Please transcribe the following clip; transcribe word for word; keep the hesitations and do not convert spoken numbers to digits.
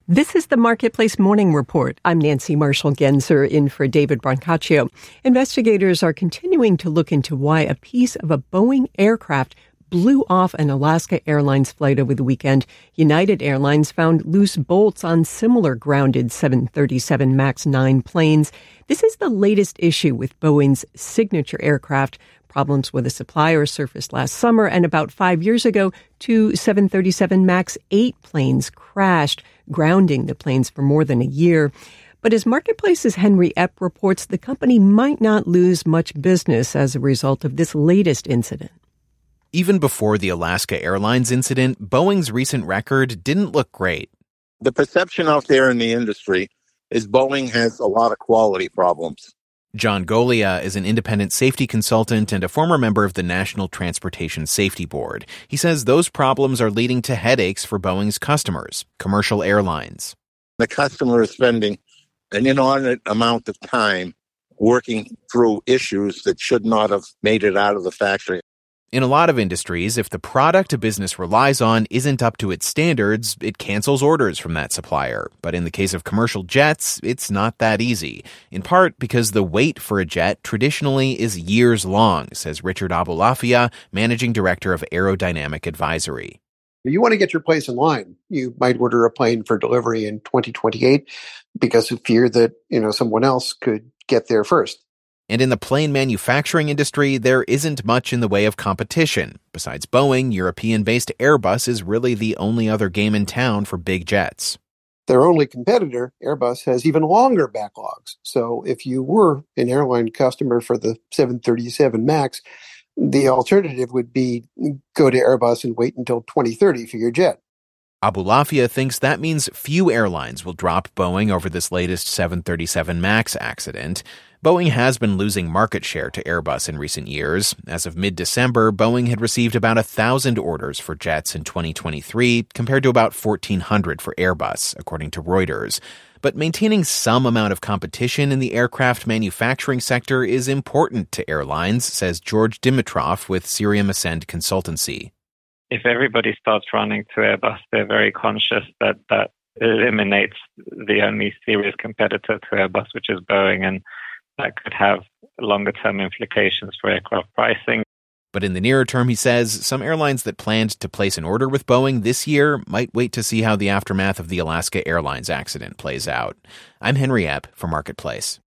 This is the Marketplace Morning Report. I'm Nancy Marshall-Genzer in for David Brancaccio. Investigators are continuing to look into why a piece of a Boeing aircraft blew off an Alaska Airlines flight over the weekend. United Airlines found loose bolts on similar grounded seven thirty-seven MAX nine planes. This is the latest issue with Boeing's signature aircraft. Problems with a supplier surfaced last summer, and about five years ago, two seven thirty-seven MAX eight planes crashed, grounding the planes for more than a year. But as Marketplace's Henry Epp reports, the company might not lose much business as a result of this latest incident. Even before the Alaska Airlines incident, Boeing's recent record didn't look great. The perception out there in the industry is Boeing has a lot of quality problems. John Golia is an independent safety consultant and a former member of the National Transportation Safety Board. He says those problems are leading to headaches for Boeing's customers, commercial airlines. The customer is spending an inordinate amount of time working through issues that should not have made it out of the factory. In a lot of industries, if the product a business relies on isn't up to its standards, it cancels orders from that supplier. But in the case of commercial jets, it's not that easy. In part because the wait for a jet traditionally is years long, says Richard Abulafia, Managing Director of Aerodynamic Advisory. If you want to get your place in line, you might order a plane for delivery in twenty twenty-eight because of fear that, you know, someone else could get there first. And in the plane manufacturing industry, there isn't much in the way of competition. Besides Boeing, European-based Airbus is really the only other game in town for big jets. Their only competitor, Airbus, has even longer backlogs. So if you were an airline customer for the seven thirty-seven MAX, the alternative would be go to Airbus and wait until twenty thirty for your jet. Abulafia thinks that means few airlines will drop Boeing over this latest seven thirty-seven MAX accident. Boeing has been losing market share to Airbus in recent years. As of mid-December, Boeing had received about one thousand orders for jets in twenty twenty-three, compared to about fourteen hundred for Airbus, according to Reuters. But maintaining some amount of competition in the aircraft manufacturing sector is important to airlines, says George Dimitrov with Cirium Ascend Consultancy. If everybody starts running to Airbus, they're very conscious that that eliminates the only serious competitor to Airbus, which is Boeing, and that could have longer-term implications for aircraft pricing. But in the nearer term, he says, some airlines that planned to place an order with Boeing this year might wait to see how the aftermath of the Alaska Airlines accident plays out. I'm Henry Epp for Marketplace.